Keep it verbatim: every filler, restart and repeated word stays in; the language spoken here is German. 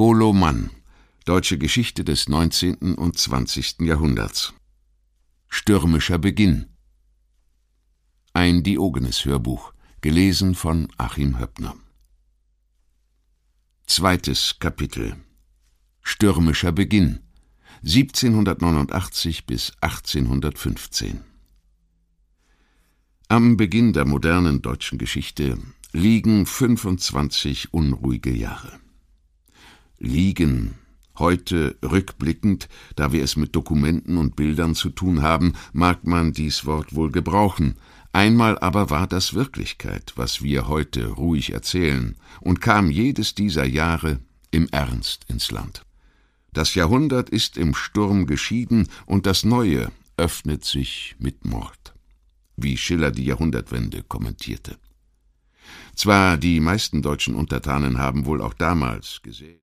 Golo Mann, Deutsche Geschichte des neunzehnten und zwanzigsten Jahrhunderts. Stürmischer Beginn. Ein Diogenes-Hörbuch, gelesen von Achim Höppner. Zweites Kapitel. Stürmischer Beginn, siebzehnhundertneunundachtzig bis achtzehnhundertfünfzehn. Am Beginn der modernen deutschen Geschichte liegen fünfundzwanzig unruhige Jahre. Liegen, heute rückblickend, da wir es mit Dokumenten und Bildern zu tun haben, mag man dies Wort wohl gebrauchen, einmal aber war das Wirklichkeit, was wir heute ruhig erzählen, und kam jedes dieser Jahre im Ernst ins Land. Das Jahrhundert ist im Sturm geschieden, und das Neue öffnet sich mit Mord, wie Schiller die Jahrhundertwende kommentierte. Zwar die meisten deutschen Untertanen haben wohl auch damals gesehen,